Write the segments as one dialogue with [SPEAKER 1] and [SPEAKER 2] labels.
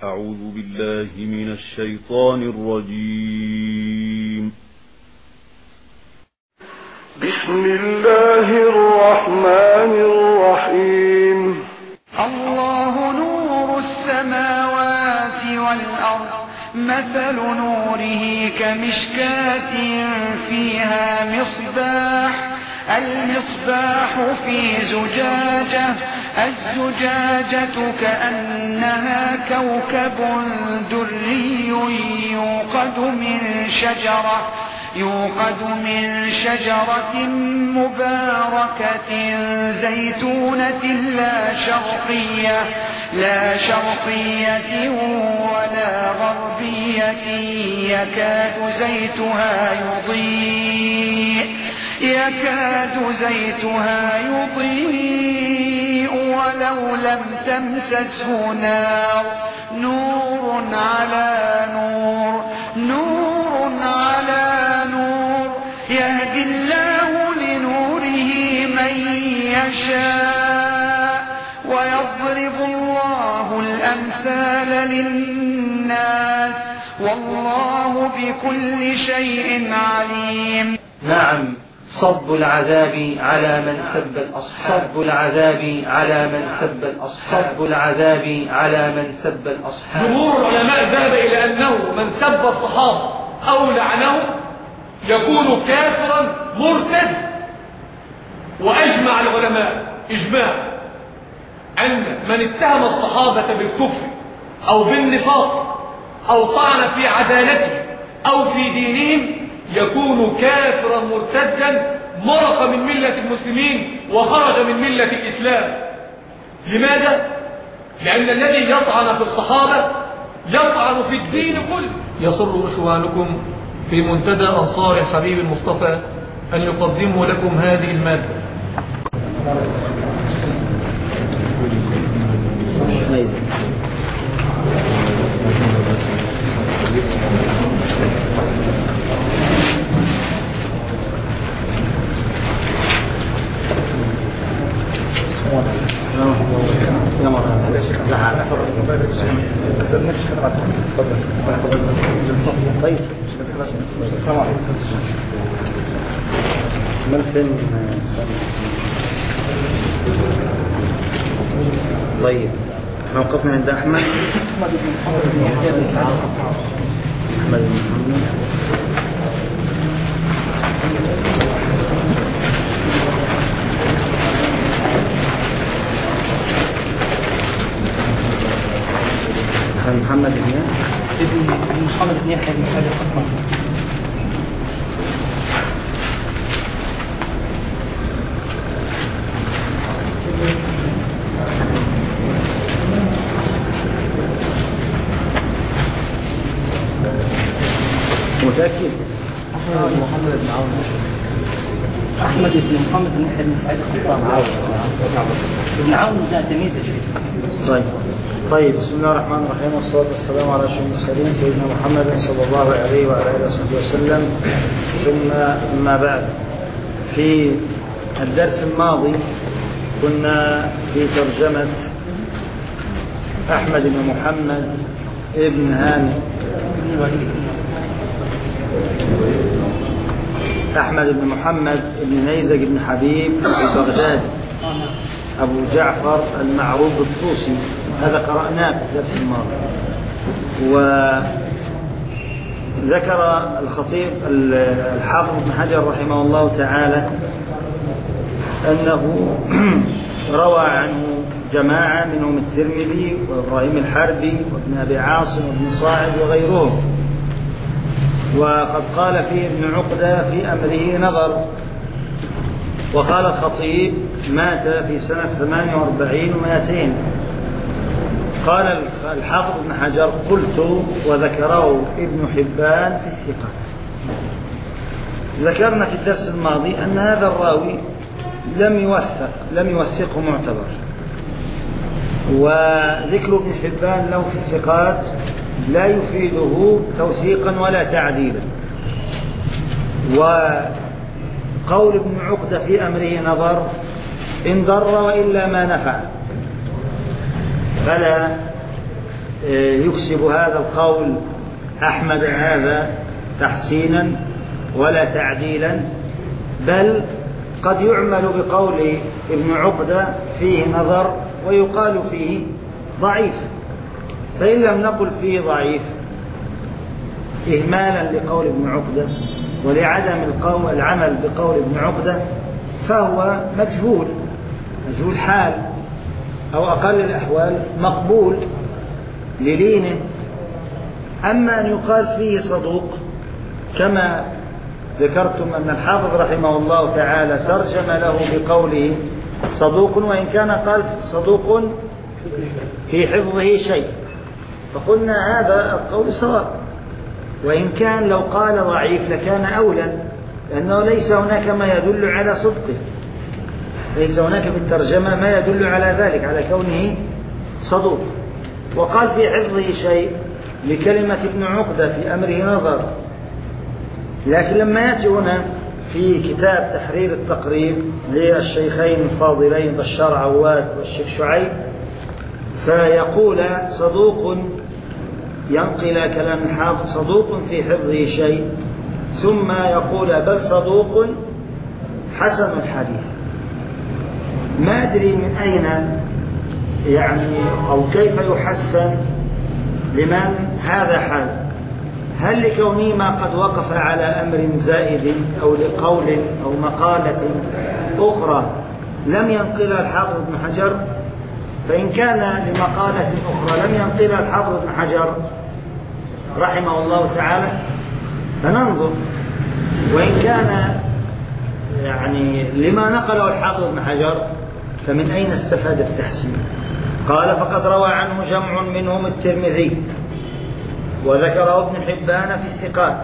[SPEAKER 1] أعوذ بالله من الشيطان الرجيم.
[SPEAKER 2] بسم الله الرحمن الرحيم.
[SPEAKER 3] الله نور السماوات والأرض، مثل نوره كمشكاة فيها مصباح، المصباح في زجاجة، الزجاجة كأنها كوكب دري يوقد من شجرة مباركة زيتونة لا شرقية ولا غربية، يكاد زيتها يضيء ولو لم تمسسه نار، نور على نور، يهدي الله لنوره من يشاء، ويضرب الله الأمثال للناس، والله بكل شيء عليم.
[SPEAKER 4] نعم، صب العذاب على من سب الأصحاب، صب العذاب على من سب الأصحاب، صب العذاب على من سب الأصحاب.
[SPEAKER 5] جمهور العلماء ذهب إلى أنه من سب الصحابة أو لعنه يكون كافرا مرتد، وأجمع العلماء إجماع أن من اتهم الصحابة بالكفر أو بالنفاق أو طعن في عدالته أو في دينهم يكون كافرا مرتدا، مرق من ملة المسلمين وخرج من ملة الإسلام. لماذا؟ لأن الذي يطعن في الصحابة يطعن في الدين كله.
[SPEAKER 6] يسر إخوانكم في منتدى أنصار حبيب المصطفى أن يقدموا لكم هذه المادة.
[SPEAKER 7] طيب السلام عليكم. من فين؟ طيب احنا وقفنا عند أحمد بن محمد بن يحيى بن سعيد القطان. متأكد؟ أحمد بن محمد بن يحيى بن سعيد القطان. ابن عون ذات تمييز. طيب بسم الله الرحمن الرحيم، والصلاة والسلام على أشرف المرسلين سيدنا محمد صلى الله عليه وعلى آله وصحبه وسلم. ثم أما بعد، في الدرس الماضي كنا في ترجمة أحمد بن محمد ابن هاني أحمد بن محمد بن نيزك بن حبيب البغدادي أبو جعفر المعروف بالطوسي. هذا قرأناه في الدرس الماضي. وذكر الخطيب الحافظ ابن حجر رحمه الله تعالى أنه روى عنه جماعة منهم الترمذي وإبراهيم الحربي وابن أبي عاصم وابن صاعد وغيرهم. وقد قال فيه ابن عقدة في أمره نظر. وقال الخطيب مات في سنة 48 و200. قال الحافظ ابن حجر قلت وذكره ابن حبان في الثقات. ذكرنا في الدرس الماضي أن هذا الراوي لم يوثقه معتبر، وذكر ابن حبان له في الثقات لا يفيده توثيقا ولا تعديلا. وقول ابن عقدة في أمره نظر إن ضر وإلا ما نفع، فلا يكسب هذا القول أحمد هذا تحسينا ولا تعديلا، بل قد يعمل بقول ابن عقدة فيه نظر ويقال فيه ضعيف. فإن لم نقل فيه ضعيف إهمالا لقول ابن عقدة ولعدم العمل بقول ابن عقدة فهو مجهول حال، أو أقل الأحوال مقبول للينه. أما أن يقال فيه صدوق كما ذكرتم أن الحافظ رحمه الله تعالى ترجم له بقوله صدوق، وإن كان قال صدوق في حفظه شيء، فقلنا هذا القول صواب، وإن كان لو قال ضعيف لكان أولى، لأنه ليس هناك ما يدل على صدقه، ليس هناك في الترجمة ما يدل على ذلك، على كونه صدوق. وقال في حفظه شيء لكلمة ابن عقدة في أمره نظر. لكن لما يأتي هنا في كتاب تحرير التقريب للشيخين الفاضلين بشار عواد والشيخ شعيب فيقول صدوق، ينقل كلام الحافظ صدوق في حفظه شيء، ثم يقول بل صدوق حسن الحديث. ما أدري من أين يعني أو كيف يحسن لمن هذا حال، هل لكونه ما قد وقف على أمر زائد أو لقول أو مقالة أخرى لم ينقلها الحافظ ابن حجر؟ فإن كان لمقالة أخرى لم ينقلها الحافظ ابن حجر رحمه الله تعالى فننظر، وإن كان يعني لما نقله الحافظ ابن حجر فمن أين استفاد التحسين؟ قال فقد روى عنه جمع منهم الترمذي وذكره ابن حبان في الثقات.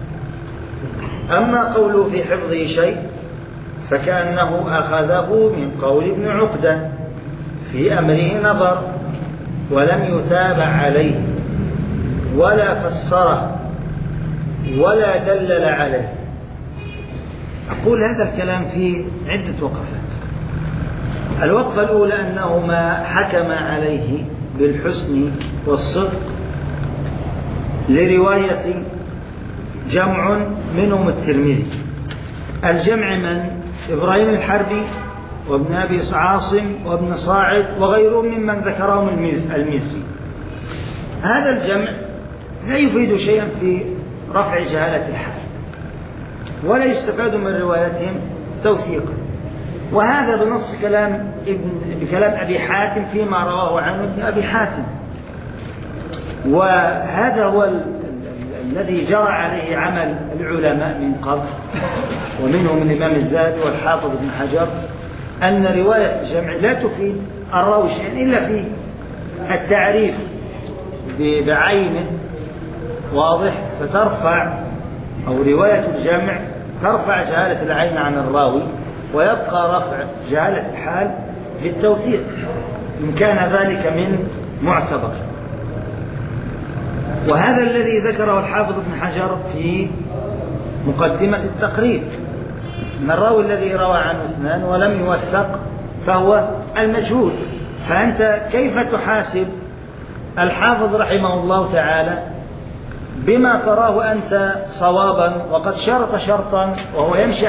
[SPEAKER 7] أما قوله في حفظه شيء فكأنه أخذه من قول ابن عقدة في أمره نظر ولم يتابع عليه ولا فسره ولا دلل عليه. أقول هذا الكلام فيه عدة وقفات. الوقفة الأولى أنه ما حكم عليه بالحسن والصدق لرواية جمع منهم الترمذي. الجمع من؟ إبراهيم الحربي وابن أبي عاصم وابن صاعد وغيرهم ممن ذكرهم المزي. هذا الجمع لا يفيد شيئا في رفع جهالة الحال ولا يستفاد من روايتهم توثيقا، وهذا بنص بكلام أبي حاتم فيما رواه عنه ابن أبي حاتم، وهذا هو الذي جرى عليه عمل العلماء من قبل ومنهم الإمام الزاهد والحافظ ابن حجر، أن رواية الجمع لا تفيد الراوي شيئا إلا في التعريف بعينه واضح، فترفع أو رواية الجمع ترفع جهالة العين عن الراوي ويبقى رفع جهالة الحال بالتوثيق إن كان ذلك من معتبر. وهذا الذي ذكره الحافظ ابن حجر في مقدمة التقريب، أن الراوي الذي روى عنه اثنان ولم يوثق فهو المجهول. فأنت كيف تحاسب الحافظ رحمه الله تعالى بما تراه أنت صوابا وقد شرط شرطا وهو يمشي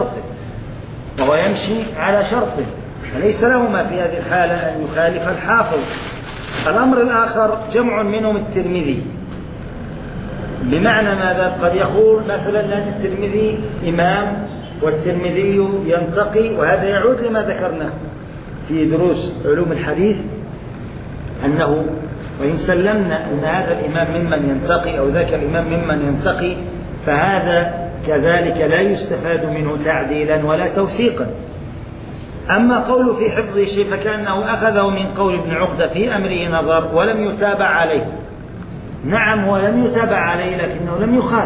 [SPEAKER 7] على شرطه فليس له ما في هذه الحالة أن يخالف الحافظ. الأمر الآخر جمع منهم الترمذي، بمعنى ماذا؟ قد يقول مثلا أن الترمذي إمام والترمذي ينتقي، وهذا يعود لما ذكرنا في دروس علوم الحديث أنه وإن سلمنا أن هذا الإمام ممن ينتقي أو ذاك الإمام ممن ينتقي فهذا كذلك لا يستفاد منه تعديلا ولا توثيقا. أما قوله في حفظه شيء فكأنه أخذه من قول ابن عقدة في أمره نظر ولم يتابع عليه. نعم ولم يتابع عليه لكنه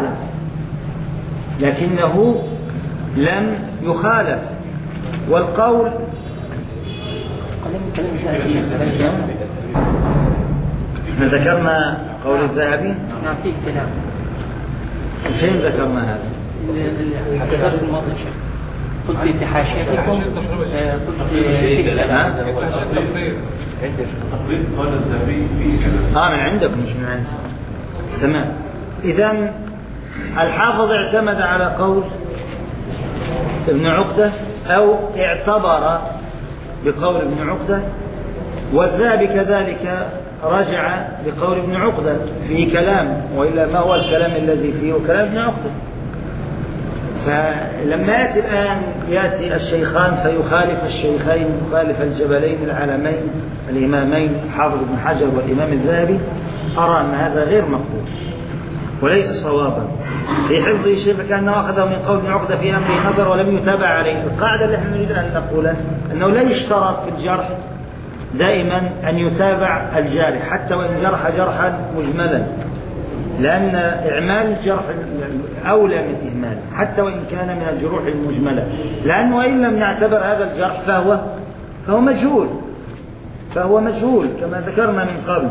[SPEAKER 7] لم يخالف. والقول احنا ذكرنا قول الذهبي.
[SPEAKER 4] نعم فيه كلام.
[SPEAKER 7] فين ذكرنا هذا؟
[SPEAKER 4] الدرس الماضي. قلت في حاشيتكم قلت
[SPEAKER 7] من عندكم مش من عندي. تمام. إذن الحافظ اعتمد على قول ابن عقدة أو اعتبر بقول ابن عقدة، والذهبي كذلك رجع بقول ابن عقدة في كلام، وإلا ما هو الكلام الذي فيه كلام ابن عقدة. فلما يأتي الآن يأتي الشيخان فيخالف الشيخين، يخالف الجبلين العالمين الإمامين حافظ ابن حجر والإمام الذهبي، أرى أن هذا غير مقبول وليس صوابا في حفظه شيء، كأنه أخذه من قول ابن عقدة في أمره نظر ولم يتابع عليه. القاعدة اللي احنا نريد أن نقولها أنه لا يشترط في الجرح دائما أن يتابع الجارح حتى وإن جرح جرحا مجملا، لأن إعمال الجرح أولى من إهماله حتى وإن كان من الجروح المجملة، لأنه وإن لم نعتبر هذا الجرح فهو مجهول كما ذكرنا من قبل،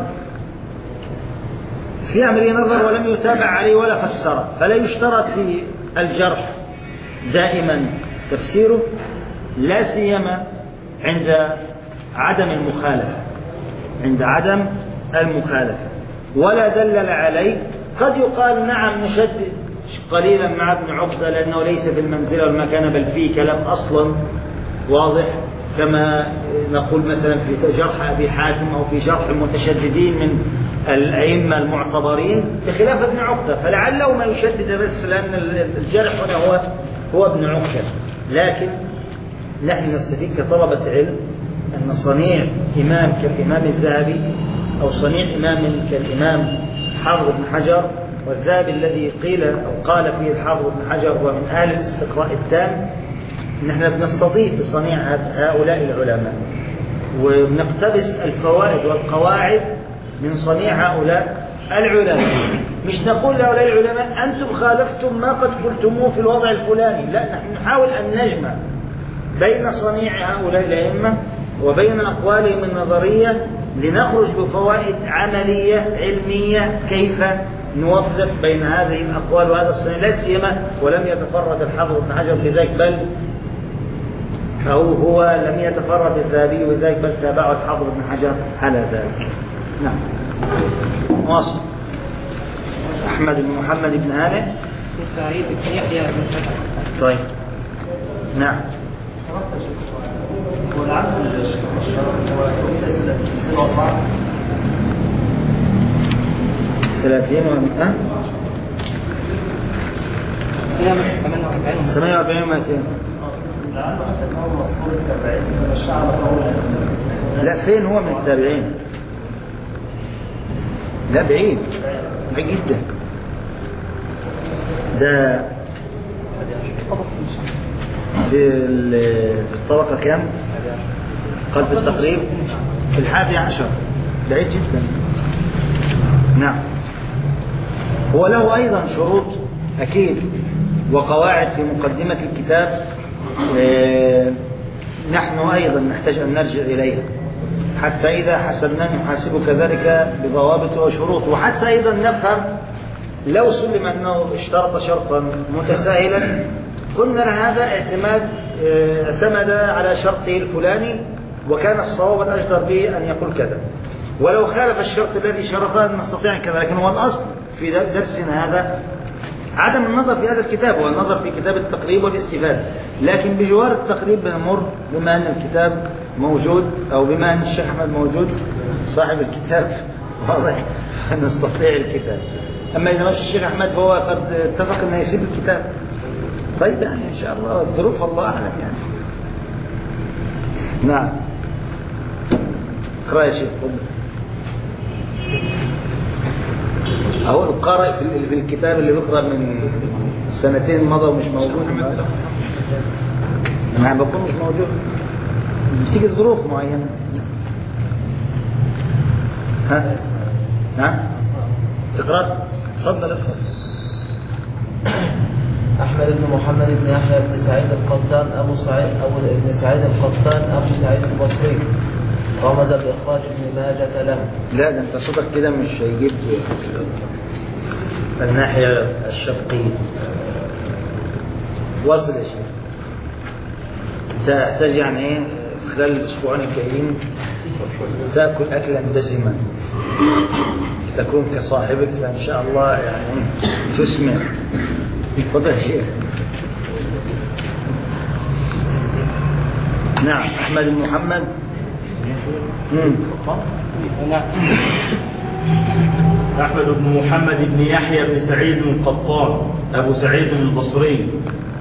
[SPEAKER 7] في أمره نظر ولم يتابع عليه ولا فسره. فلا يشترط في الجرح دائما تفسيره، لا سيما عند عدم المخالفة ولا دلل عليه. قد يقال نعم نشدد قليلا مع ابن عقدة لأنه ليس في المنزلة والمكانة بل فيه كلام أصلا واضح، كما نقول مثلا في جرح أبي حاتم أو في جرح المتشددين من الأئمة المعتبرين بخلاف ابن عقدة، فلعله ما يشدد بس لأن الجرح هنا هو ابن عقدة. لكن نحن نستفيد كطلبة علم أن صنيع إمام كالإمام الذهبي أو صنيع إمام كالإمام حافظ بن حجر، والذهبي الذي قيل أو قال فيه الحافظ بن حجر هو من أهل الاستقراء التام، نحن بنستضيف بصنيع هؤلاء العلماء وبنقتبس الفوائد والقواعد من صنيع هؤلاء العلماء. مش نقول لهؤلاء العلماء أنتم خالفتم ما قد قلتموه في الوضع الفلاني، لا، نحن نحاول أن نجمع بين صنيع هؤلاء الأئمة وبين أقوالهم النظرية لنخرج بفوائد عملية علمية كيف نوفق بين هذه الأقوال وهذا الصنيع، لا سيما ولم يتفرد الحافظ بن حجر بذلك، بل هو لم يتفرد الذهبي بذلك بل تابعه الحافظ بن حجر على ذلك. نعم. واصل. أحمد بن محمد بن هانئ
[SPEAKER 4] سعيد بن يحيى بن سعد.
[SPEAKER 7] طيب. نعم. ثلاثين 48 200. لا، فين هو من التابعين؟ لا، بعيد جدا. ده في الطبقة كام؟ قال في التقريب في 11، بعيد جدا. نعم. هو له أيضا شروط أكيد وقواعد في مقدمة الكتاب، نحن أيضا نحتاج أن نرجع إليها حتى إذا حسبنا نحاسب كذلك بضوابط وشروط، وحتى أيضا نفهم لو سلم أنه اشترط شرطا متساهلا قلنا هذا اعتمد على شرطه الفلاني وكان الصواب الأجدر به أن يقول كذا، ولو خالف الشرط الذي شرطه نستطيع كذا. لكن هو الأصل في درسنا هذا عدم النظر في هذا الكتاب، هو النظر في كتاب التقريب والاستفادة، لكن بجوار التقريب بنمر بما أن الكتاب موجود أو بما أن الشيخ أحمد موجود صاحب الكتاب واضح نستطيع الكتاب. أما إذا ماشي الشيخ أحمد فهو قد اتفق أنه يسيب الكتاب. طيب يعني إن شاء الله الظروف الله أعلم يعني. نعم. اقرأ يا شيخ. أهو القارئ في الكتاب اللي بقرأ من سنتين مضى ومش موجود. أنا بقول مش موجود، بتيجي ظروف معينة. ها تقرأ؟ تفضل اقرأ.
[SPEAKER 8] أحمد بن محمد بن يحيى بن سعيد القطان أبو ابن سعيد القطان أبو سعيد البصري، رمز بإخراج ابن ماجة له.
[SPEAKER 7] لا، ده أنت صوتك كده مش هيجيب الناحية الشرقية. واصل يا شيخ. تحتاج يعني إيه خلال الأسبوعين الجايين تأكل أكلا دسما تكون كصاحبك فإن شاء الله يعني تسمع. تفضل شيخ. نعم. أحمد بن محمد.
[SPEAKER 1] أحمد بن محمد بن يحيى بن سعيد القطان أبو سعيد البصري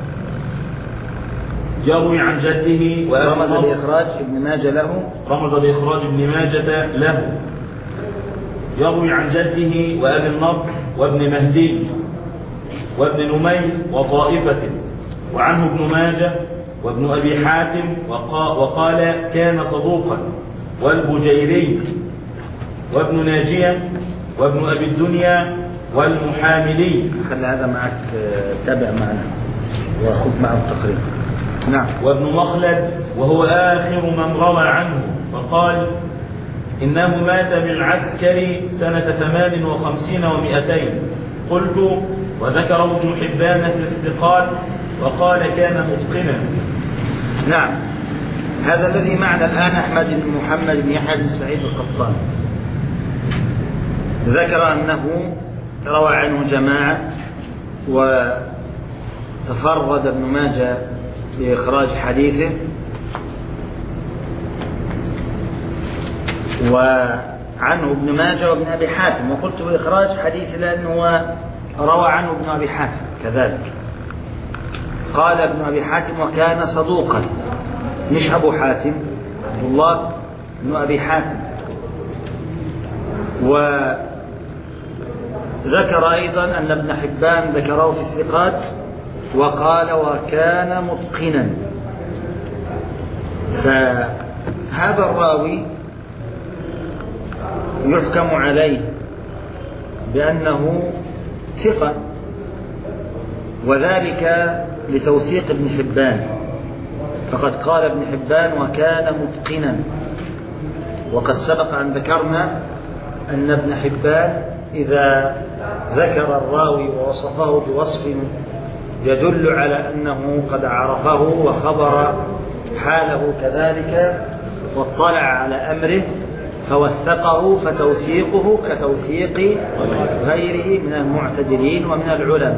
[SPEAKER 1] يروي عن جده
[SPEAKER 7] ورمز بإخراج ابن ماجه له.
[SPEAKER 1] رمز بإخراج ابن ماجة له. يروي عن جده وأبي النضر وابن مهدي وابن نمير وطائفة وعنه ابن ماجه وابن أبي حاتم وقال كان صدوقا والبجيري وابن ناجية وابن أبي الدنيا والمحاملي.
[SPEAKER 7] خلي هذا معك تابع معنا وخذ معه التقريب. نعم.
[SPEAKER 1] وابن مخلد وهو آخر من روى عنه فقال إنه مات بالعسكر سنة 58 و200. قلت وذكره ابن حبان في الثقات وقال كان متقنا.
[SPEAKER 7] نعم. هذا الذي معنا الآن أحمد بن محمد بن يحيى بن سعيد القطان ذكر أنه روى عنه جماعة وتفرد ابن ماجه بإخراج حديثه وعنه ابن ماجه وابن أبي حاتم. وقلت بإخراج حديثه لأنه روى عنه ابن أبي حاتم كذلك. قال ابن أبي حاتم وكان صدوقا مش أبو حاتم عبد الله بن أبي حاتم. وذكر أيضا أن ابن حبان ذكره في الثقات وقال وكان متقنا. فهذا الراوي يحكم عليه بأنه ثقة وذلك لتوثيق ابن حبان. فقد قال ابن حبان وكان متقنا. وقد سبق أن ذكرنا أن ابن حبان إذا ذكر الراوي ووصفه بوصف يدل على أنه قد عرفه وخبر حاله كذلك واطلع على أمره فوثقه فتوثيقه كتوثيق غيره من المعتدلين ومن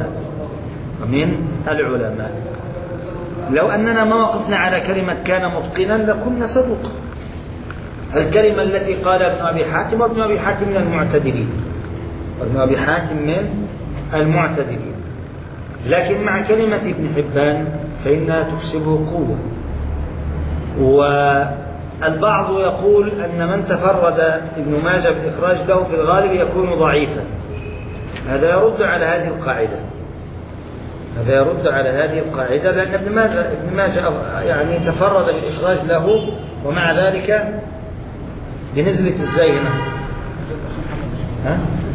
[SPEAKER 7] العلماء. لو أننا ما وقفنا على كلمة كان متقنا لكنا صدوقا. الكلمة التي قال ابن أبي حاتم وابن أبي حاتم من المعتدلين وابن أبي حاتم من المعتدلين. لكن مع كلمة ابن حبان فإنها تكسبه قوة. والبعض يقول أن من تفرد ابن ماجه بالإخراج له في الغالب يكون ضعيفا. هذا يرد على هذه القاعدة لأن ابن ماجه يعني تفرد بالإخراج له ومع ذلك بنزلة ازاي هنا؟ ها؟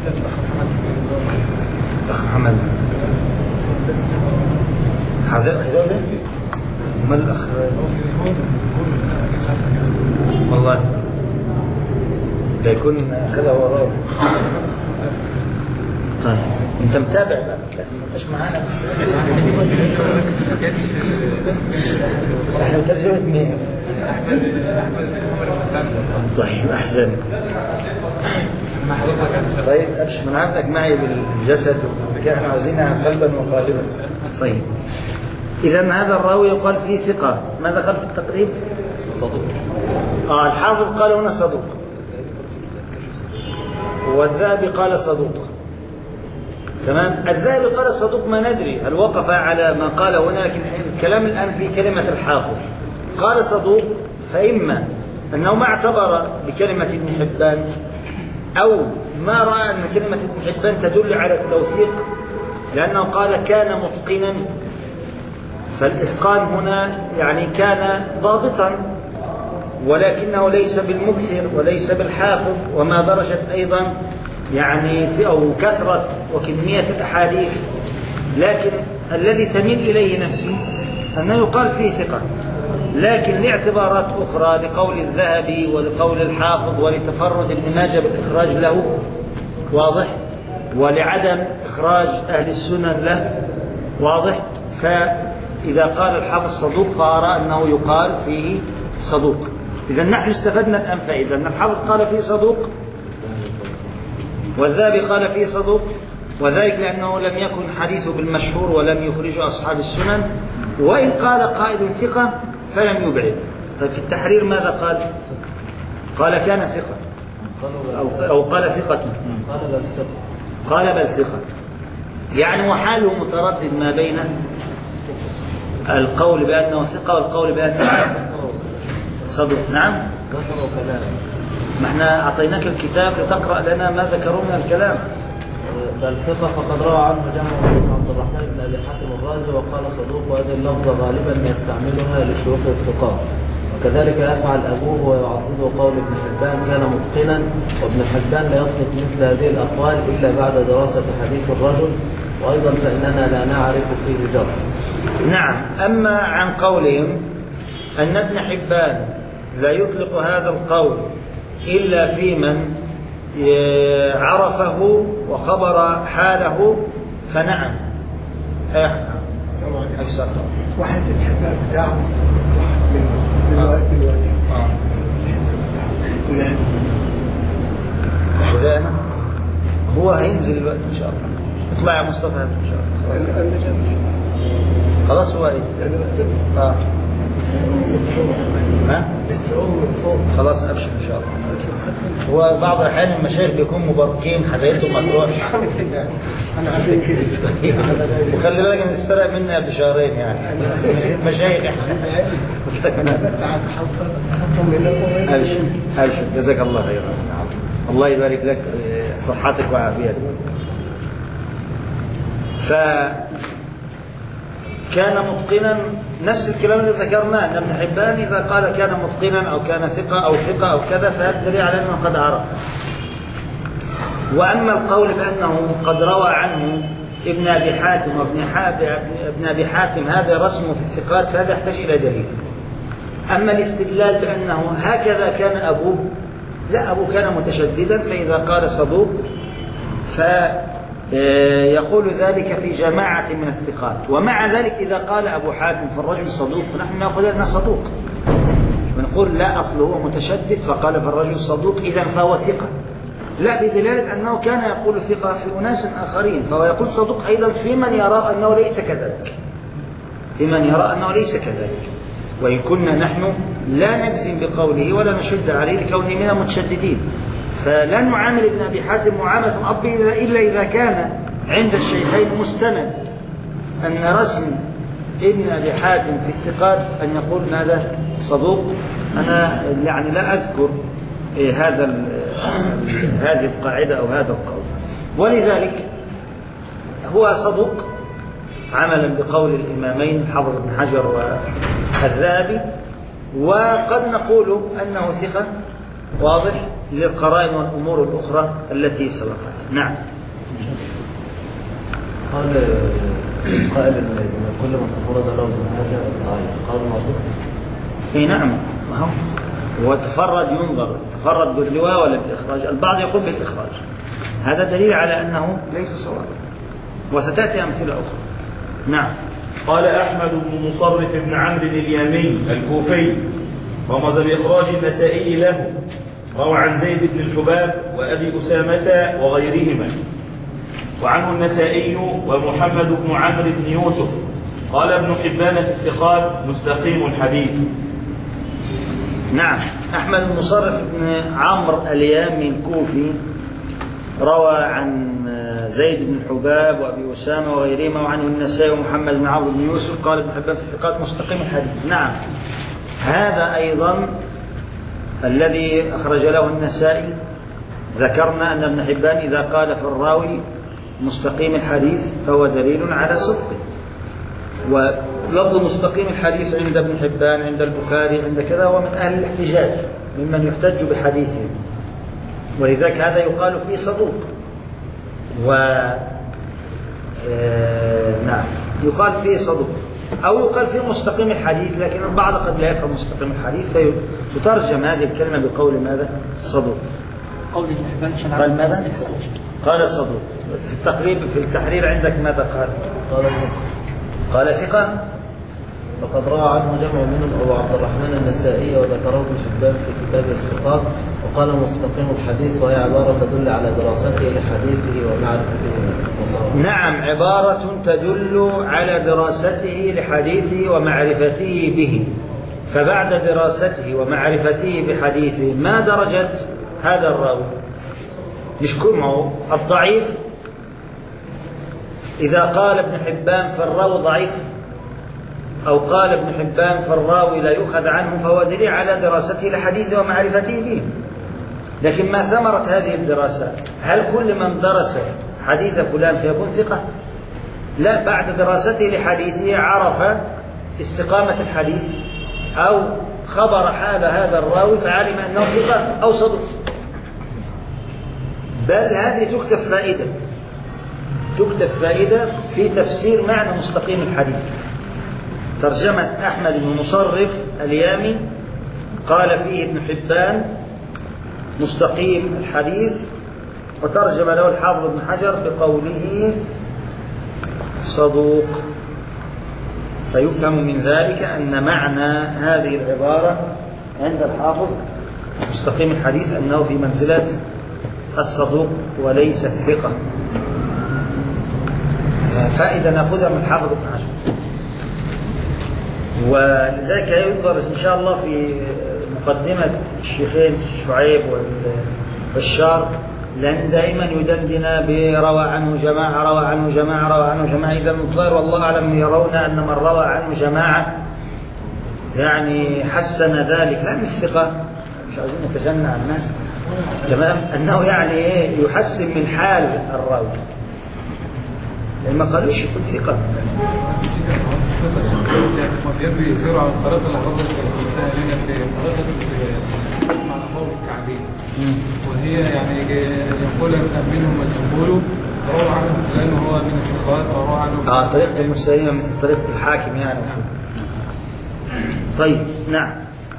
[SPEAKER 7] أخ محمد هذا ما الأخ والله لا يكون كذا وراه. طيب انت متابع بقى بس انتش معانا. احنا ترجمة مين؟ طيب احسن. طيب ابشر من عندك معي بالجسد احنا عاوزينها قلبا وقالبا. طيب اذا هذا الراوي يقال فيه ثقة. ماذا قال في التقريب؟ صدوق. الحافظ قال هنا صدوق والذهبي قال صدوق. تمام. الذهبي قال صدوق ما ندري هل وقف على ما قال هنا لكن الكلام الآن في كلمة الحافظ. قال صدوق فإما أنه ما اعتبر بكلمة ابن حبان أو ما رأى أن كلمة ابن حبان تدل على التوثيق لأنه قال كان متقنا. فالإتقان هنا يعني كان ضابطا ولكنه ليس بالمكثر وليس بالحافظ وما درجت أيضا يعني أو كثرة وكمية الأحاديث. لكن الذي تميل إليه نفسي أنه يقال فيه ثقة لكن لاعتبارات أخرى لقول الذهبي ولقول الحافظ ولتفرد ابن ماجه بالإخراج له واضح ولعدم إخراج أهل السنن له واضح. إذا قال الحافظ صدوق فأرى أنه يقال فيه صدوق. إذا نحن استفدنا الآن فائدة أن الحافظ قال فيه صدوق والذهبي قال فيه صدوق، وذلك لأنه لم يكن حديثه بالمشهور ولم يخرجه أصحاب السنن، وإن قال قائل ثقة فلم يبعد. طيب في التحرير ماذا قال؟ قال كان ثقة أو قال ثقة؟ قال بل ثقة. يعني وحاله متردد ما بين القول بأنه ثقة والقول بأنه صدوق. نعم، ما احنا أعطيناك الكتاب لتقرأ لنا ما ذكروا من الكلام.
[SPEAKER 8] بل ثقة فقد روى عنه جمع بن عبد الرحمن بن أبي حاتم الرازي وقال صدوق، وهذه اللفظة غالبا ما يستعملها لشيوخ الثقات، وكذلك يفعل أبوه ويعضده قول ابن حبان كان متقنا، وابن حبان لا يطلق مثل هذه الأقوال إلا بعد دراسة حديث الرجل، وأيضا فإننا لا نعرف فيه جرح.
[SPEAKER 7] نعم. أما عن قولهم أن ابن حبان لا يطلق هذا القول إلا في من عرفه وخبر حاله فنعم.
[SPEAKER 9] واحد الحباب بتاعه واحد
[SPEAKER 7] دلوقتي هو هينزل الوقت إن شاء الله. اطلع يا مصطفى إن شاء الله. خلاص هو ايه؟ خلاص ابشر ان شاء الله. هو بعض الاحيان المشايخ بيكونوا مباركين حبايبهم ما تروحش.
[SPEAKER 9] انا عارف كده.
[SPEAKER 7] وخلي بالك ان السرق منا بشهرين يعني. مشايخ ابشر جزاك الله خيرا. الله يبارك لك صحتك وعافيتك. كان متقنا نفس الكلام اللي ذكرناه ان ابن حبان اذا قال كان متقنا او كان ثقه او كذا فهذا دليل على انه قد عرف. واما القول بانه قد روى عنه ابن ابي حاتم ابن ابي حاتم هذا رسمه في الثقات فهذا يحتاج الى دليل. اما الاستدلال بانه هكذا كان ابوه، لا، ابوه كان متشددا فاذا قال صدوق يقول ذلك في جماعة من الثقات. ومع ذلك إذا قال أبو حاتم فالرجل صدوق فنحن نقول أنه صدوق، ونقول لا، أصله هو متشدد فقال فالرجل صدوق إذا فهو ثقة، لا، بدلالة أنه كان يقول ثقة في أناس آخرين، فهو يقول صدوق أيضا في من يرى أنه ليس كذلك، وإن كنا نحن لا نجزم بقوله ولا نشد عليه لكونه من المتشددين. فلا نعامل ابن أبي حاتم معاملة الأب إلا إذا كان عند الشيخين مستند أن رسم ابن أبي حاتم في الثقات أن يقول ماذا؟ صدوق. أنا يعني لا أذكر هذه القاعدة أو هذا القول، ولذلك هو صدوق عملا بقول الإمامين الحافظ بن حجر والذهبي، وقد نقول أنه ثقة واضح للقرائن والأمور الأخرى التي سبقت. نعم.
[SPEAKER 8] قال قائل كل من تفرد له بحاجة قال مضبوط.
[SPEAKER 7] اي نعم، هو تفرد ينظر تفرد بالرواية ولا بالإخراج. البعض يقول بالإخراج، هذا دليل على أنه ليس صوابا، وستأتي أمثلة أخرى. نعم.
[SPEAKER 1] قال أحمد بن مصرف بن عمرو اليامي الكوفي رمز بإخراج النسائي له، روى عن زيد بن الحباب وأبي أسامة وغيرهما، وعنه النسائي ومحمد بن عمرو بن يوسف. قال ابن حبان في الثقات مستقيم الحديث.
[SPEAKER 7] نعم. أحمد بن مصرف بن عمرو اليامي الكوفي روى عن زيد بن الحباب وأبي أسامة وغيرهما، وعنه النسائي ومحمد بن عمرو بن يوسف. قال ابن حبان في الثقات مستقيم الحديث. نعم. هذا أيضا الذي أخرج له النسائي ذكرنا أن ابن حبان إذا قال في الراوي مستقيم الحديث فهو دليل على صدقه. ولفظ مستقيم الحديث عند ابن حبان عند البخاري عند كذا هو من أهل الاحتجاج، ممن يحتج بحديثهم، ولذلك هذا يقال فيه صدوق. نعم، يقال فيه صدوق أو يقال فيه مستقيم الحديث، لكن البعض قد لا يفهم مستقيم الحديث فتترجم هذه الكلمة بقول ماذا؟ صدوق. قال ماذا؟ قال صدوق. في التقريب في التحرير عندك ماذا قال؟ قال ثقة.
[SPEAKER 8] فقد روى عنه جمع منهم أبو عبد الرحمن النسائي وذكره ابن حبان في كتاب الثقات، وقال مستقيم الحديث، وهي عبارة تدل على دراسته لحديثه ومعرفته.
[SPEAKER 7] نعم، عبارة تدل على دراسته لحديثه ومعرفته به. فبعد دراسته ومعرفته بحديثه ما درجة هذا الراوي؟ مش كل معه الضعيف. إذا قال ابن حبان فالراوي ضعيف أو قال ابن حبان فالراوي لا يؤخذ عنه، فهو دليل على دراسته لحديثه ومعرفته به. لكن ما ثمرة هذه الدراسة؟ هل كل من درس حديث فلان فيكون ثقة؟ لا، بعد دراسته لحديثه عرف استقامة الحديث أو خبر حال هذا الراوي فعلم أنه ثقة أو صدوق. بل هذه تكتب فائدة في تفسير معنى مستقيم الحديث. ترجمة أحمد بن مصرف اليامي قال فيه ابن حبان مستقيم الحديث، وترجم له الحافظ ابن حجر بقوله صدوق. فيفهم من ذلك أن معنى هذه العبارة عند الحافظ مستقيم الحديث أنه في منزلة الصدوق وليس الثقة. فائدة نأخذها من الحافظ ابن حجر. ولذلك يدرس إن شاء الله في مقدمة الشيخين شعيب والبشار، لأن دائما يدندن بروى عنه جماعة روى عنه جماعة روى عنه جماعة. إذا المطلع والله أعلم يرون أن من روى عنه جماعة يعني حسن ذلك، لا مش ثقة، مش عايزين نتجنع الناس، تمام، أنه يعني يحسن من حال الراوي، ما قالوش يكون ثقة.
[SPEAKER 10] وهي يعني يقول منهم من يقولوا روى عنه فلان هو من الثقات وروى عنه
[SPEAKER 7] طريقة المرسلين مثل طريقة الحاكم يعني. طيب نعم.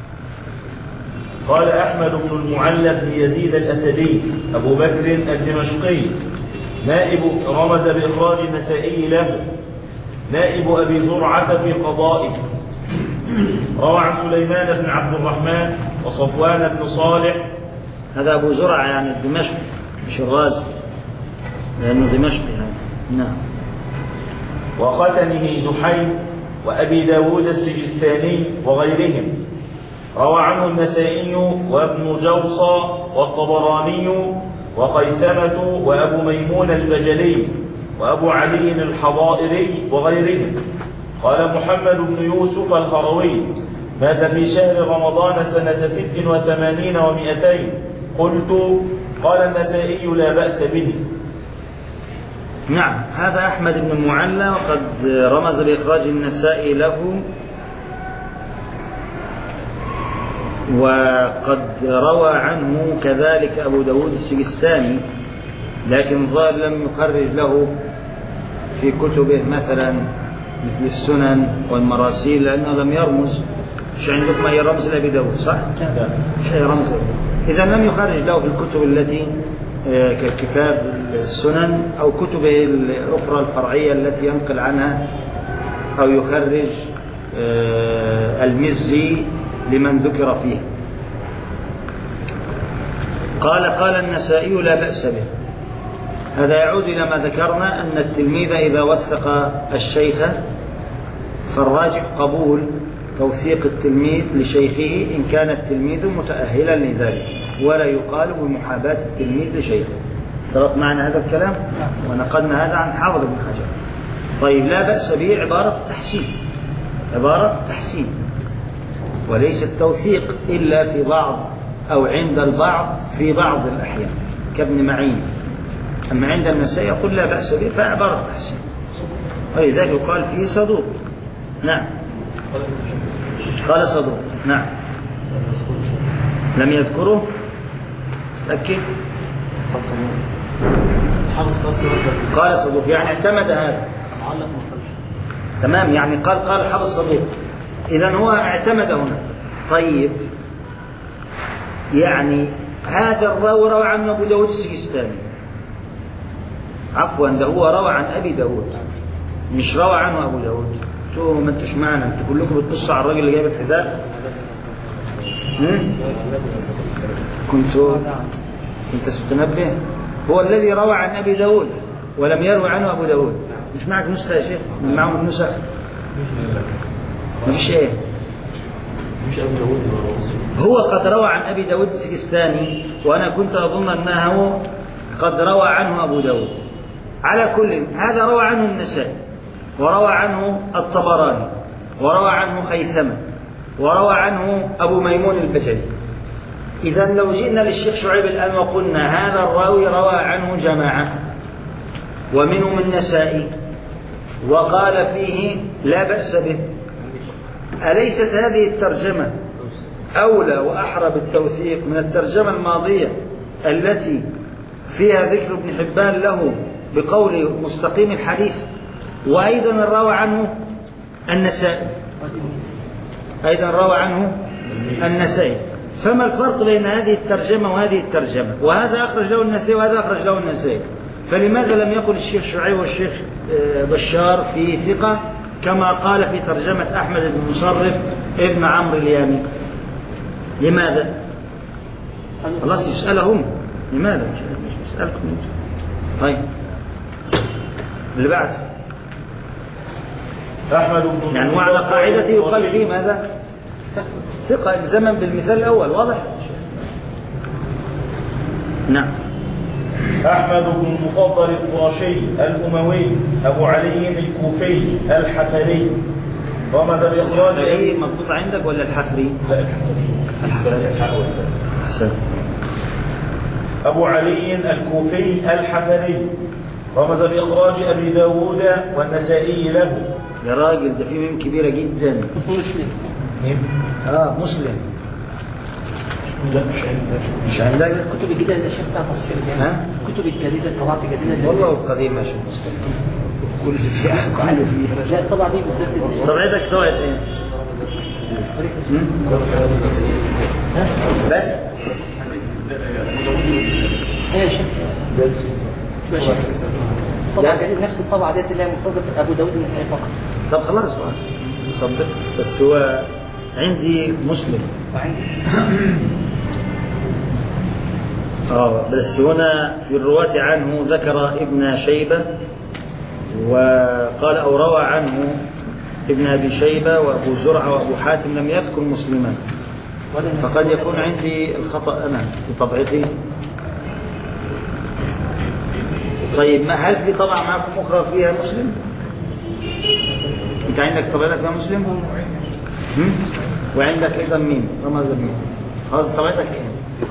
[SPEAKER 1] قال أحمد بن المعلى بن يزيد الأسدي أبو بكر الدمشقي نائب، رمز بإخراج النسائي له، نائب أبي زرعة في قضائه. روى عن سليمان بن عبد الرحمن وصفوان بن صالح.
[SPEAKER 7] هذا أبو زرعة يعني الدمشقي مش الرازي، لأنه دمشقي يعني. نعم.
[SPEAKER 1] وختنه زحيم وأبي داود السجستاني وغيرهم. روى عنه النسائي وابن جوصى والطبراني وقيثمة وأبو ميمون البجلي وأبو علي الحضائري وغيرهم. قال محمد بن يوسف الخروي مات في شهر رمضان سنة 86 و200. قلت قال النسائي لا بأس به.
[SPEAKER 7] نعم، هذا أحمد بن المعلى وقد رمز بإخراج النسائي له، وقد روى عنه كذلك أبو داود السجستاني، لكن ظاهر لم يخرج له في كتبه مثلا مثل السنن والمراسيل، لأنه لم يرمز. مش عندكم أي رمز لأبي داود صح؟ مش أي رمز. إذا لم يخرج له في الكتب التي ككتاب السنن أو كتبه الأخرى الفرعية التي ينقل عنها، أو يخرج المزي لمن ذكر فيه. قال النسائي لا بأس به. هذا يعود إلى ما ذكرنا أن التلميذ إذا وثق الشيخ فالراجح قبول توثيق التلميذ لشيخه إن كان التلميذ متأهلا لذلك، ولا يقال بمحاباة التلميذ لشيخه. سبق معنا هذا الكلام ونقلنا هذا عن حافظ بن حجر. طيب، لا بأس به عبارة تحسين، عبارة تحسين وليس التوثيق إلا في بعض أو عند البعض في بعض الأحيان كابن معين. أما عند النسائي يقول لا بأس به فعبارة تحسين، ولذلك يقال فيه صدوق. نعم، قال صدوق. نعم، لم يذكره. أكيد قال صدوق يعني اعتمد هذا. تمام، يعني قال حفظ صدوق، إذن هو اعتمد هنا. طيب، يعني هذا الراوي روى عن أبو داود السجستاني، عفوا ده هو روى عن أبي داود، مش روى عنه أبو داود. انتوا ما انتوش معنا، انتوا كلكم بتبصوا على الراجل اللي جايب الحذاء. كنت ستنبه. هو الذي روى عن أبي داود ولم يروي عنه أبو داود. مش معك نسخة يا شيخ؟ من معهم النسخ؟ مفيش ايه؟
[SPEAKER 1] مش أبو داود.
[SPEAKER 7] هو قد روى عن أبي داود السجستاني، وأنا كنت أظن أنه قد روى عنه أبو داود. على كل هذا روى عنه النسائي، وروى عنه الطبراني، وروى عنه خيثمة، وروى عنه أبو ميمون البجلي. إذا لو جئنا للشيخ شعيب الآن وقلنا هذا الراوي روى عنه جماعة ومنهم النسائي وقال فيه لا بأس به، أليست هذه الترجمة أولى وأحرى بالتوثيق من الترجمة الماضية التي فيها ذكر ابن حبان له بقول مستقيم الحديث؟ وأيضا روى عنه النسائي، فما الفرق بين هذه الترجمة وهذه الترجمة؟ وهذا أخرج له النسائي وهذا أخرج له النسائي، فلماذا لم يقل الشيخ شعيب والشيخ بشار في ثقة كما قال في ترجمة أحمد بن مصرف ابن عمرو اليامي؟ لماذا؟ خلاص يسألهم لماذا، مش يسألكم. طيب اللي بعد
[SPEAKER 1] أحمد بن
[SPEAKER 7] يعني وعلى قاعدته يقال فيه ماذا؟ ثقة الزمن بالمثال الأول. واضح؟ نعم.
[SPEAKER 1] أحمد بن المفضل القرشي الأموي أبو علي الكوفي الحفري، رمز بإخراج
[SPEAKER 7] الحفري مضبوط عندك ولا الحفري؟
[SPEAKER 1] لا الحفري. أبو علي الكوفي الحفري، رمز بإخراج أبي داود والنسائي له.
[SPEAKER 7] يا راجل ده في ميم كبيرة جدا.
[SPEAKER 4] مسلم.
[SPEAKER 7] مسلم. مش عندك
[SPEAKER 4] الكتب الجديدة اللي شفتها تصفير
[SPEAKER 7] ها؟
[SPEAKER 4] الكتب الجديدة الطبعات الجديدة
[SPEAKER 7] والله القديمة شو كل فيها كله فيها.
[SPEAKER 4] لا الطبعة دي بالذات
[SPEAKER 7] طبعتك طبعت ايه؟ بس
[SPEAKER 4] ايش؟ طبعا جديد نفس الطبعة ديت اللي هي مرتبطة أبو داود النسائي فقط.
[SPEAKER 7] طب خلاص بقى صدق، بس هو عندي مسلم. بس هنا في الرواة عنه ذكر ابن شيبة وقال أو روى عنه ابن أبي شيبة وأبو زرعة وأبو حاتم، لم يذكر مسلما، فقد يكون عندي الخطأ أنا في طبعتي. طيب هل في طبعة معكم أخرى فيها مسلم؟ أنت عندك طبعتك فيها مسلم؟ وعندك أيضا مين؟ رمز مين؟ خلاص طبعتك إيه؟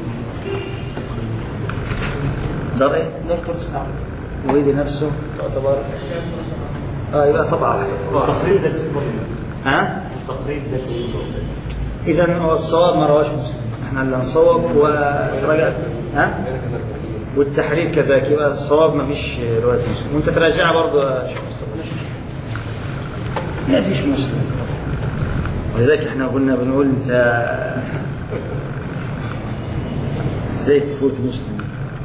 [SPEAKER 7] دار إيه؟ دار كرسي. ويدي نفسه تعتبر يبقى طبعا
[SPEAKER 1] تقريب ده
[SPEAKER 7] تقريب ده. إذا هو الصواب ما رواش مسلم، احنا اللي نصوب ورجع والتحرير كذلك، يبقى الصواب ما فيش رواية مسلم، وانت تراجعها برضه يا شيخ مصطفى ما فيش مسلم. ولذلك احنا قلنا بنقول انت ازاي تفوت مسلم؟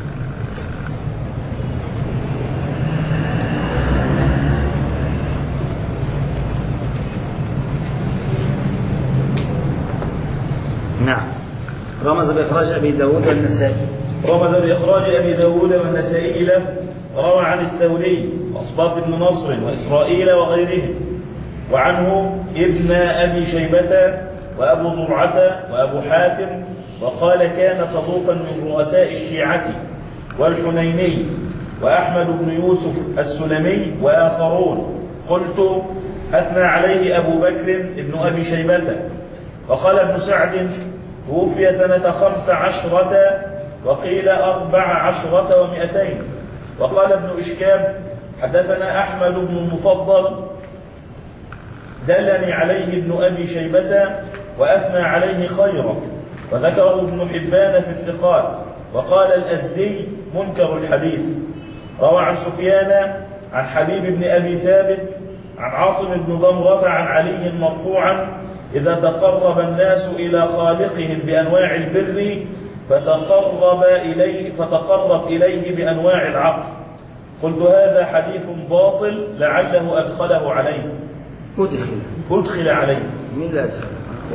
[SPEAKER 7] نعم. رمز بإخراج أبي داود والنسائي.
[SPEAKER 1] رمز بإخراج أبي داود والنسائي له. روى عن الثوري وأصباط بن نصر وإسرائيل وغيرهم، وعنه ابن أبي شيبة وأبو زرعة وأبو حاتم، وقال كان صدوقا من رؤساء الشيعة والحنيني وأحمد بن يوسف السلمي وآخرون. قلت أثنى عليه أبو بكر ابن أبي شيبة. وقال ابن سعد توفي سنة 15 وقيل 14 و200. وقال ابن إشكاب حدثنا أحمد بن المفضل دلني عليه ابن أبي شيبة وأثنى عليه خيرا، وذكره ابن حبان في الثقات. وقال الأزدي منكر الحديث. روى عن سفيان عن حبيب بن أبي ثابت عن عاصم بن ضمرة عن علي مرفوعا: إذا تقرب الناس إلى خالقهم بأنواع البر فتقرب إليه بأنواع العقل. قلت هذا حديث باطل لعله أدخله عليه. أدخل عليه.
[SPEAKER 7] مين لا أدخل؟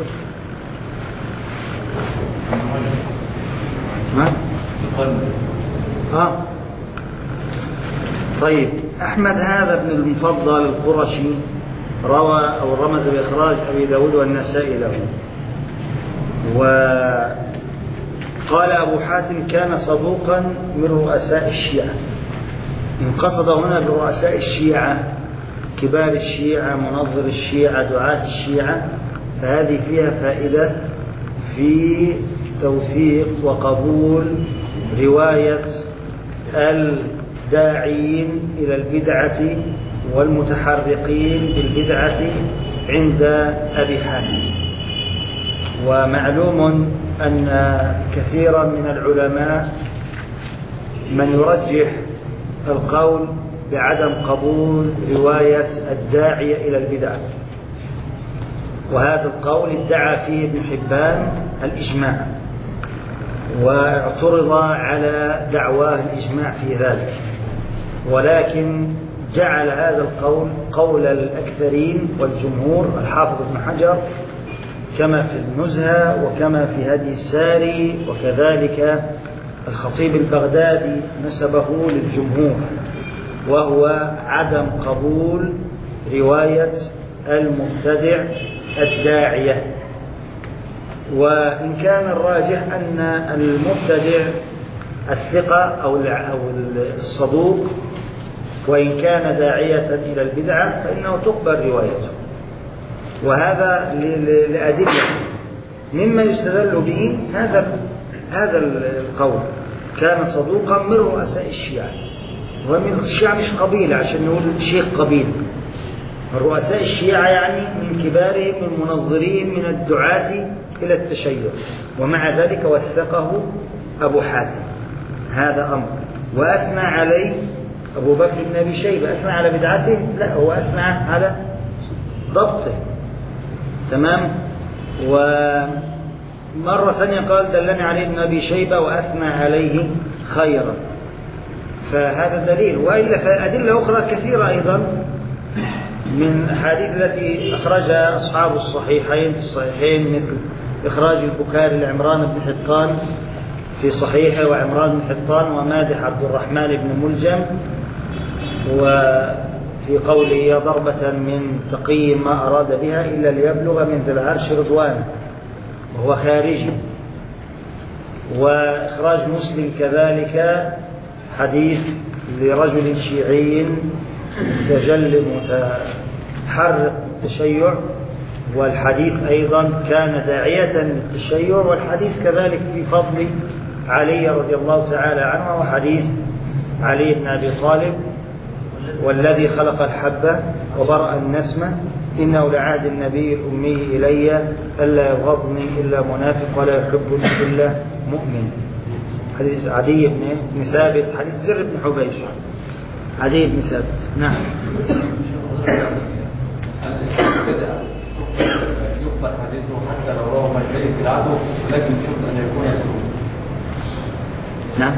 [SPEAKER 7] طيب، أحمد هذا ابن المفضل القرشي روى أو رمز بإخراج أبي داود والنسائي له. وقال أبو حاتم كان صدوقا من رؤساء الشيعة. إن قصد هنا برؤساء الشيعة كبار الشيعة، منظر الشيعة، دعاة الشيعة، فهذه فيها فائدة في توثيق وقبول رواية الداعين إلى البدعة والمتحرقين بالبدعة عند أبي حاتم. ومعلوم أن كثيرا من العلماء من يرجح القول بعدم قبول رواية الداعية إلى البدعة، وهذا القول ادعى فيه ابن حبان الإجماع، واعترض على دعواه الإجماع في ذلك، ولكن جعل هذا القول قول الأكثرين والجمهور. الحافظ ابن حجر كما في النزهة وكما في هدي الساري، وكذلك الخطيب البغدادي نسبه للجمهور، وهو عدم قبول رواية المبتدع الداعية. وإن كان الراجح أن المبتدع الثقة أو الصدوق وإن كان داعية إلى البدعة فإنه تقبل روايته، وهذا لأدلة مما يستدل به هذا القول. كان صدوقا من رؤساء الشيعة، ومن الشيعة مش قبيلة عشان نقول شيخ قبيلة، من رؤساء الشيعة يعني من كبارهم، من منظرين، من الدعاة إلى التشيع، ومع ذلك وثقه أبو حاتم. هذا أمر. وأثنى عليه أبو بكر بن أبي شيبة، أثنى على بدعته؟ لا، هو أثنى على ضبطه. تمام. ومرة ثانية قال دلني عليه ابن أبي شيبة وأثنى عليه خيرا، فهذا دليل. وإلا فأدلة أخرى كثيرة أيضا من الأحاديث التي أخرجها أصحاب الصحيحين في الصحيحين، مثل إخراج البخاري لعمران بن حطان في صحيحه، وعمران بن حطان ومادح عبد الرحمن بن ملجم، وفي قوله ضربة من تقي ما أراد بها إلا ليبلغ من ذي العرش رضوانه، وهو خارجي. وإخراج مسلم كذلك حديث لرجل شيعي متجلد متحرك بالتشيع، والحديث أيضا كان داعية للتشيع، والحديث كذلك في فضل علي رضي الله تعالى عنه، وحديث علي بن أبي طالب والذي خلق الحبة وبرأ النسمة إنه لعهد النبي الأمي إلي ألا يبغضني إلا منافق ولا يحبني إلا مؤمن. حديث عدي بن ثابت، حديث زر بن حبيش، عدي بن ثابت. نعم.
[SPEAKER 10] يقبل حديثه حتى لو روى مجلس العدو، لكن شرط أن يكون يسلوه.
[SPEAKER 7] نعم.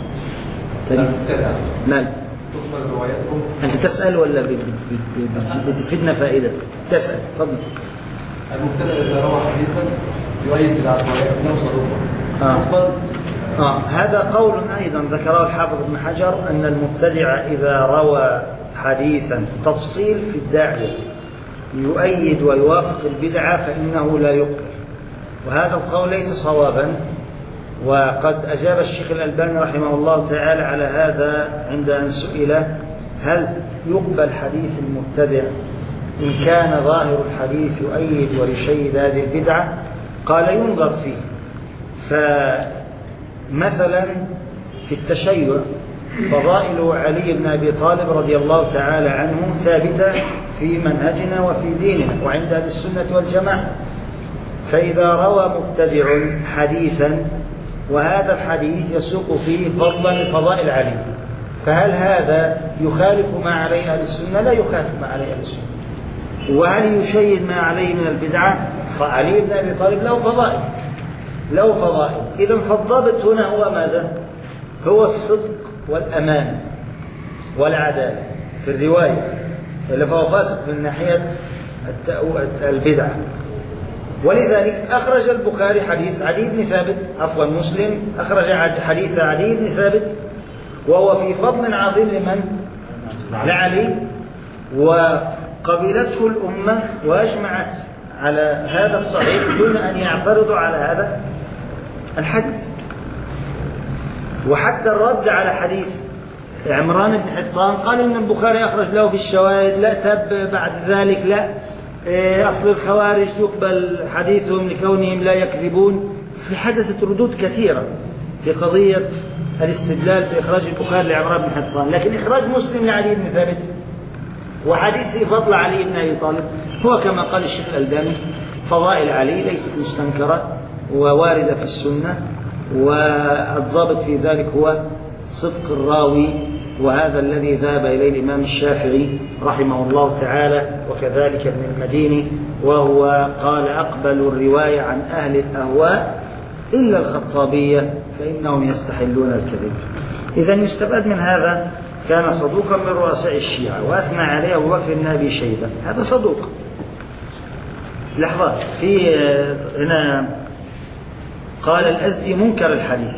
[SPEAKER 7] لا،
[SPEAKER 10] تقبل روايتهم.
[SPEAKER 7] أنت تسأل ولا بتفيدنا فائدة؟ تسأل، تفضل.
[SPEAKER 10] المبتدأ إذا روى حديثا يؤيد العدو ولكنه صدوق.
[SPEAKER 7] هذا قول أيضا ذكره الحافظ ابن حجر، أن المبتدع إذا روى حديثا تفصيل في الداعية يؤيد ويوافق البدعة فإنه لا يقبل، وهذا القول ليس صوابا. وقد أجاب الشيخ الألباني رحمه الله تعالى على هذا عند أن سئل هل يقبل حديث المبتدع إن كان ظاهر الحديث يؤيد ويشيد هذه البدعة؟ قال ينظر فيه. فمثلا في التشيع فضائل علي بن أبي طالب رضي الله تعالى عنه ثابتة في منهجنا وفي ديننا وعند أهل السنة والجماعة. فإذا روى مبتدع حديثا وهذا الحديث يسوق فيه فضلا لفضائل علي، فهل هذا يخالف ما عليه أهل السنة؟ لا يخالف ما عليه أهل السنة. وهل يشيد ما عليه من البدعة؟ فعلي بن أبي طالب له فضائل، له فضائل. إذن فالضابط هنا هو ماذا؟ هو الصدق والأمان والعدالة في الرواية، إلا فهو فاسق من ناحية البدعة. ولذلك أخرج البخاري حديث عدي بن ثابت، عفوا مسلم أخرج حديث عدي بن ثابت وهو في فضل عظيم لمن؟ لعلي، وقبلته الأمة وأجمعت على هذا الصحيح دون أن يعترضوا على هذا الحديث. وحتى الرد على حديث عمران بن حطان قال إن البخاري أخرج له في الشواهد، لا تب بعد ذلك لا، أصل الخوارج يقبل حديثهم لكونهم لا يكذبون. في حدثت ردود كثيرة في قضية الاستدلال بإخراج البخاري لعمران بن حطان، لكن إخراج مسلم لعلي بن ثابت وحديث فضل علي بن أبي طالب هو كما قال الشيخ الألباني فضائل علي ليست مستنكرة وواردة في السنة، والضابط في ذلك هو صدق الراوي، وهذا الذي ذهب إليه الإمام الشافعي رحمه الله تعالى وكذلك ابن المديني، وهو قال أقبل الرواية عن أهل الأهواء إلا الخطابية فإنهم يستحلون الكذب. إذا يستفاد من هذا كان صدوقا من رؤساء الشيعة، وأثنى عليه أبو بكر بن أبي شيبة، هذا صدوق. لحظة، في هنا قال الأزدي منكر الحديث،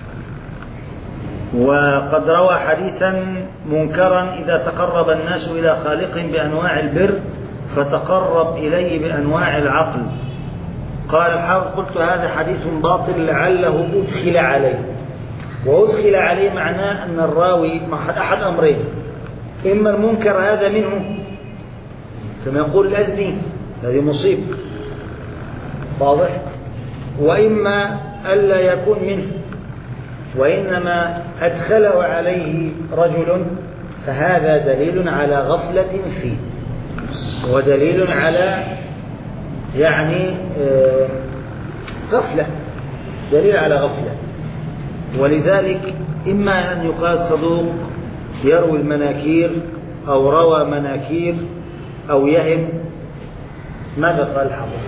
[SPEAKER 7] وقد روى حديثا منكرا إذا تقرب الناس إلى خالقهم بأنواع البر فتقرب إليه بأنواع العقل. قال الحافظ قلت هذا حديث باطل لعله أدخل عليه، وأدخل عليه معناه أن الراوي أحد أمرين، إما المنكر هذا منه كما يقول الأزدي الذي مصيب واضح، وإما ألا يكون منه وإنما أدخله عليه رجل، فهذا دليل على غفلة فيه ودليل على يعني غفلة، دليل على غفلة. ولذلك إما أن يقال صدوق يروي المناكير أو روى مناكير أو يهم. ماذا قال الحافظ؟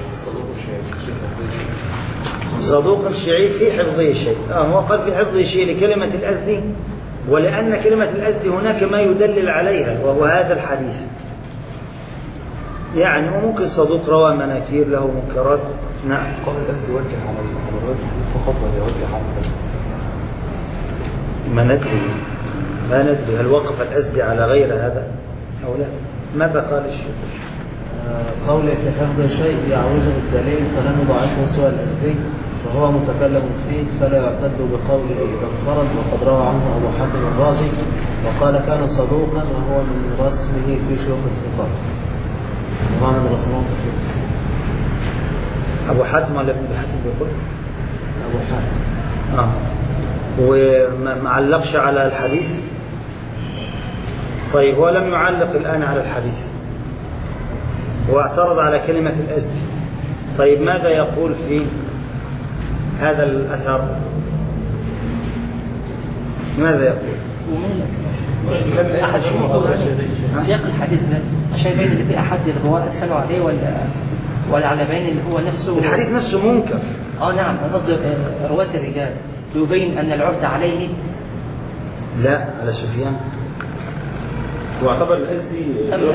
[SPEAKER 7] صدوق الشيعي في حفظه شيء، هو قال في حفظه شيء لكلمة الأزدي، ولأن كلمة الأزدي هناك ما يدلل عليها وهو هذا الحديث، يعني وممكن صدوق روى مناكير له منكرات. نعم.
[SPEAKER 11] قال الأزدي وجه على الرجل فقط ولا يوجه على الرجل؟
[SPEAKER 7] ما ندري هل وقف الأزدي على غير هذا أو لا. ماذا قال الشيخ؟
[SPEAKER 8] قولي في حفظ شيء يعوزه الدليل فلن يضعفه سوى الأزدي وهو متكلم فيه فلا يعتد بقوله إذا انفرد، وقد روى عنه أبو حاتم الرازي وقال كان صدوقا وهو من رسمه في شيوخ الثقات. وما من رسمه في شيوخ الثقات.
[SPEAKER 7] أبو حاتم ولا ابن حاتم بيقول؟
[SPEAKER 8] أبو حاتم.
[SPEAKER 7] وما علقش على الحديث. طيب هو لم يعلق الآن على الحديث واعترض على كلمة الأزدي. طيب ماذا يقول في هذا الأثر؟ ماذا يقول؟
[SPEAKER 4] أحد سياق الحديث عشان يبين اللي في أحد الرواة أدخلوا عليه ولا على بين اللي هو نفسه
[SPEAKER 7] الحديث نفسه منكر.
[SPEAKER 4] نعم، قصدي رواة الرجال يبين أن العهد عليه
[SPEAKER 7] لا على سفيان.
[SPEAKER 11] واعتبر الأزدي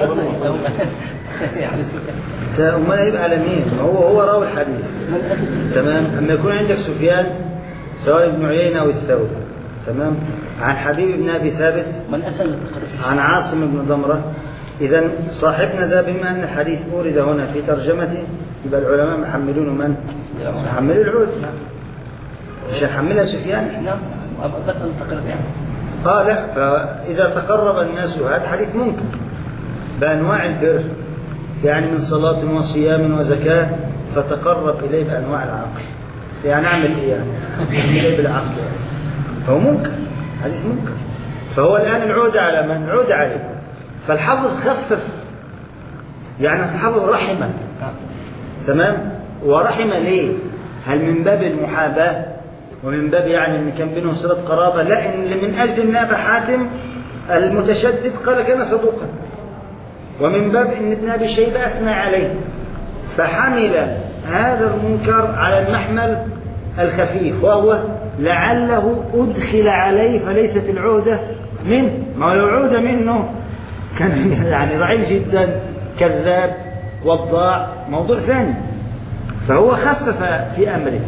[SPEAKER 4] يعني سفيان
[SPEAKER 7] ما يبقى على مين؟ هو راوي الحديث تمام. أما يكون عندك سفيان سواء ابن عيينة أو الثوري تمام عن حبيب بن أبي ثابت
[SPEAKER 4] من أسأل
[SPEAKER 7] عن عاصم بن ضمرة، إذا صاحبنا ذا بما أن الحديث أورد هنا في ترجمته يبقى العلماء محملون من؟ محملوا العود مش يحملها سفيان.
[SPEAKER 4] نعم بس التقرب يعني.
[SPEAKER 7] لا، فإذا تقرب الناس هذا حديث ممكن بأنواع البر، يعني من صلاة وصيام وزكاة فتقرب إليه بأنواع العقل، يعني أعمل إيه يعني؟ إليه بالعقل يعني. فهو ممكن حديث ممكن. فهو الآن العود على من؟ عود عليه. فالحفظ خفف يعني الحفظ رحمة تمام. ورحمة ليه؟ هل من باب المحاباة ومن باب يعني ان كان بينهم صلة قرابة؟ لا، إن من أجل أن أبا حاتم المتشدد قال كان صدوقا، ومن باب أن ابن أبي شيبة أثنى عليه، فحمل هذا المنكر على المحمل الخفيف وهو لعله أدخل عليه فليست العودة منه. ما لو عودة منه كان يعني ضعيف جدا كذاب والضاع موضوع ثاني. فهو خفف في أمره،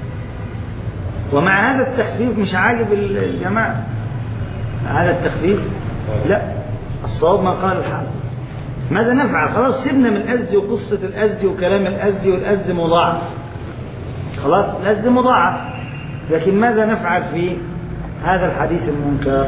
[SPEAKER 7] ومع هذا التخفيف مش عاجب الجماعة. هذا التخفيف لا، الصواب ما قال الحافظ. ماذا نفعل؟ خلاص سيبنا من الأزدي وقصة الأزدي وكلام الأزدي، والأزدي مضاعف، خلاص الأزدي مضاعف، لكن ماذا نفعل في هذا الحديث المنكر؟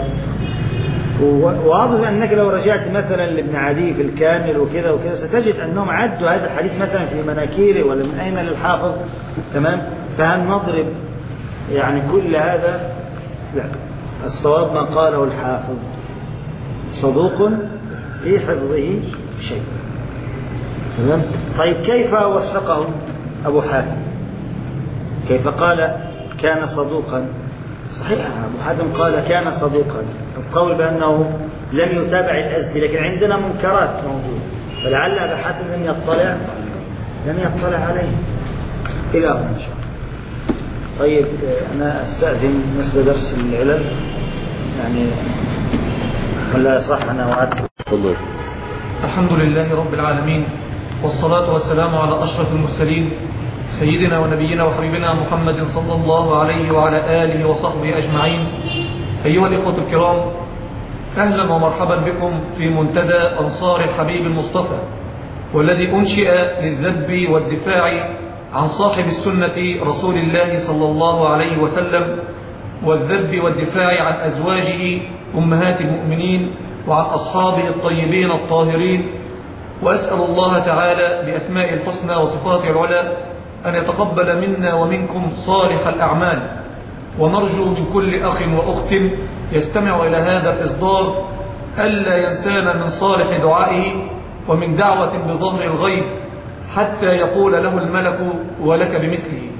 [SPEAKER 7] واضح أنك لو رجعت مثلا لابن عدي في الكامل وكذا وكذا ستجد أنهم عدوا هذا الحديث مثلا في مناكيره، ولا من أين للحافظ؟ تمام. فهل نضرب يعني كل هذا؟ لا، الصواب ما قاله الحافظ، صدوق في حفظه شيء. تمام. طيب كيف وثقه أبو حاتم؟ كيف قال كان صدوقا؟ صحيح، أبو حاتم قال كان صدوقا، القول بأنه لم يتابع الأزدي، لكن عندنا منكرات موجودة، فلعل أبو حاتم لم يطلع عليه إلى هنا إن شاء الله. طيب أنا أستأذن بالنسبة درس العلل يعني، ولا صح أنا وعدت؟
[SPEAKER 6] الحمد لله رب العالمين، والصلاة والسلام على أشرف المرسلين سيدنا ونبينا وحبيبنا محمد صلى الله عليه وعلى آله وصحبه أجمعين. أيها الإخوة الكرام، أهلا ومرحبا بكم في منتدى أنصار الحبيب المصطفى، والذي أنشئ للذب والدفاع عن صاحب السنة رسول الله صلى الله عليه وسلم، والذب والدفاع عن أزواجه أمهات المؤمنين وعن أصحابه الطيبين الطاهرين. وأسأل الله تعالى بأسماء الحسنى وصفاته العلى أن يتقبل منا ومنكم صالح الأعمال، ونرجو من كل أخ وأخت يستمع إلى هذا الإصدار ألا ينسانا من صالح دعائه ومن دعوة بظهر الغيب حتى يقول له الملك ولك بمثله.